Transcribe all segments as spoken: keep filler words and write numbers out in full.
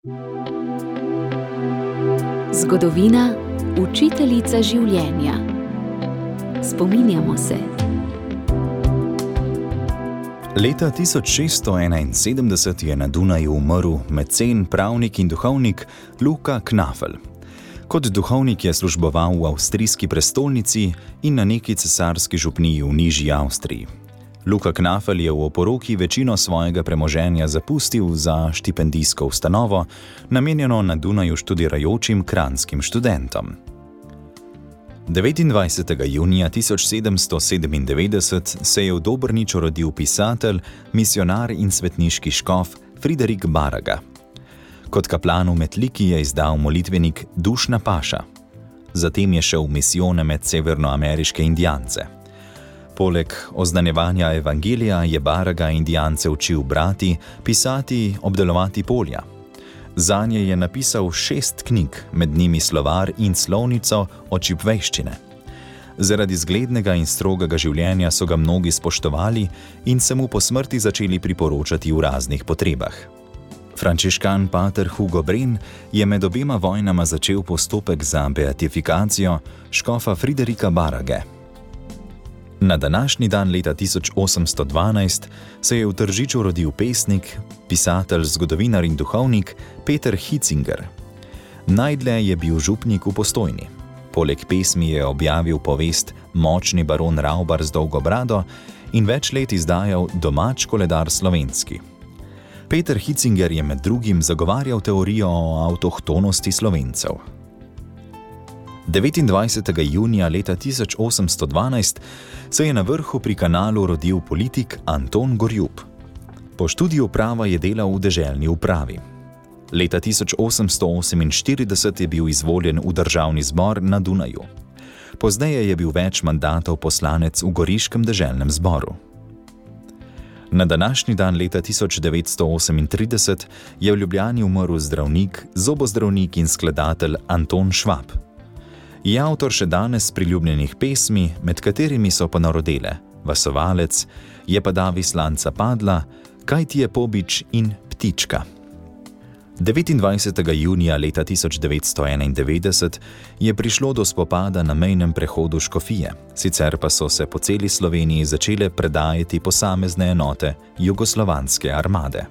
Zgodovina, učiteljica življenja. Spominjamo se. Leta tisoč šeststo enainsedemdeset je na Dunaju umrl mecen, pravnik in duhovnik Luka Knafel. Kot duhovnik je služboval v avstrijski prestolnici in na neki cesarski župniji v Nižji Avstriji. Luka Knafel je v oporoki večino svojega premoženja zapustil za štipendijsko ustanovo, namenjeno na Dunaju študirajočim kranjskim študentom. devetindvajsetega junija tisoč sedemsto sedemindevetdeset se je v Dobrniču rodil pisatelj, misionar in svetniški škof Friderik Baraga. Kot kaplan v Metliki je izdal molitvenik Dušna paša. Zatem je šel v misijone med severnoameriške Indijance. Poleg oznanjevanja evangelija je Baraga Indijance učil brati, pisati, obdelovati polja. Zanje je napisal šest knjig, med njimi slovar in slovnico očipveščine. Zaradi zglednega in strogega življenja so ga mnogi spoštovali in se mu po smrti začeli priporočati v raznih potrebah. Frančiškan pater Hugo Bren je med obema vojnama začel postopek za beatifikacijo škofa Friderika Barage. Na današnji dan leta tisoč osemsto dvanajst se je v Tržiču rodil pesnik, pisatelj, zgodovinar in duhovnik Peter Hitzinger. Najdlje je bil župnik v Postojni. Poleg pesmi je objavil povest Močni baron Ravbar z dolgo brado in več let izdajal Domač koledar slovenski. Peter Hitzinger je med drugim zagovarjal teorijo o avtohtonosti Slovencev. devetindvajsetega junija leta tisoč osemsto dvanajst se je na Vrhu pri Kanalu rodil politik Anton Gorjup. Po študiju prava je delal v deželni upravi. Leta tisoč osemsto oseminštirideset je bil izvoljen v državni zbor na Dunaju. Pozneje je bil več mandatov poslanec v Goriškem deželnem zboru. Na današnji dan leta tisoč devetsto osemintrideset je v Ljubljani umrl zdravnik, zobozdravnik in skladatelj Anton Švab. Je avtor še danes priljubljenih pesmi, med katerimi so ponarodele Vasovalec, Je pa davi slanca padla, Kaj ti je pobič in Ptička. devetindvajsetega junija leta tisoč devetsto enaindevetdeset je prišlo do spopada na mejnem prehodu Škofije, sicer pa so se po celi Sloveniji začele predajati posamezne enote jugoslovanske armade.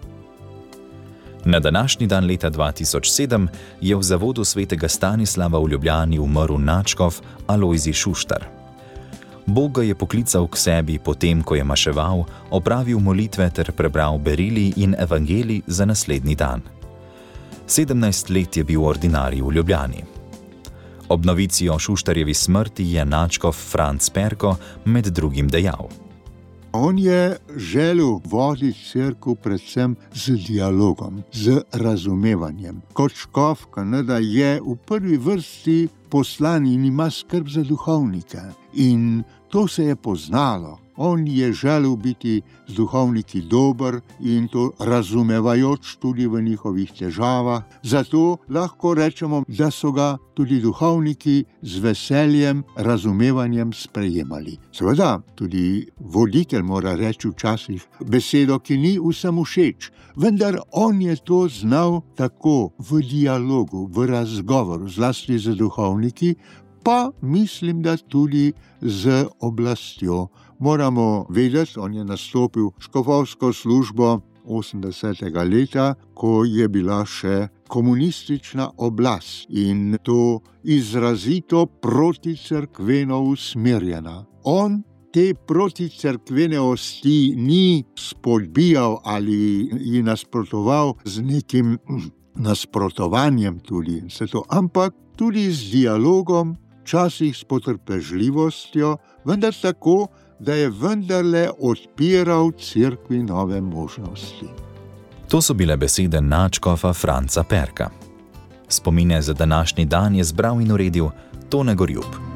Na današnji dan leta dva tisoč sedem je v zavodu svetega Stanislava v Ljubljani umrl nadškof Alojzij Šuštar. Bog ga je poklical k sebi potem, ko je maševal, opravil molitve ter prebral berili in evangelij za naslednji dan. sedemnajst let je bil ordinarij v Ljubljani. Ob novici o Šuštarjevi smrti je nadškof Franc Perko med drugim dejal: On je želel voditi cerkev predvsem z dialogom, z razumevanjem. Kot škof Kanada je v prvi vrsti poslan in ima skrb za duhovnike. In to se je poznalo. On je želel biti z duhovniki dober in to razumevajoč tudi v njihovih težavah. Zato lahko rečemo, da so ga tudi duhovniki z veseljem, razumevanjem sprejemali. Seveda, tudi voditelj mora reči včasih besedo, ki ni vsem všeč, vendar on je to znal tako v dialogu, v razgovoru, zlasti z duhovniki, pa mislim, da tudi z oblastjo. Moramo vedeti, on je nastopil škofovsko službo osemdesetega leta, ko je bila še komunistična oblast in to izrazito proticerkveno usmerjena. On te proticerkvene osti ni spodbijal ali ji nasprotoval z nekim nasprotovanjem tudi, ampak tudi z dialogom, včasih s potrpežljivostjo, vendar tako, da je vendarle odpiral cerkvi nove možnosti. To so bile besede nadškofa Franca Perka. Spomine za današnji dan je zbral in uredil Tone Gorjup.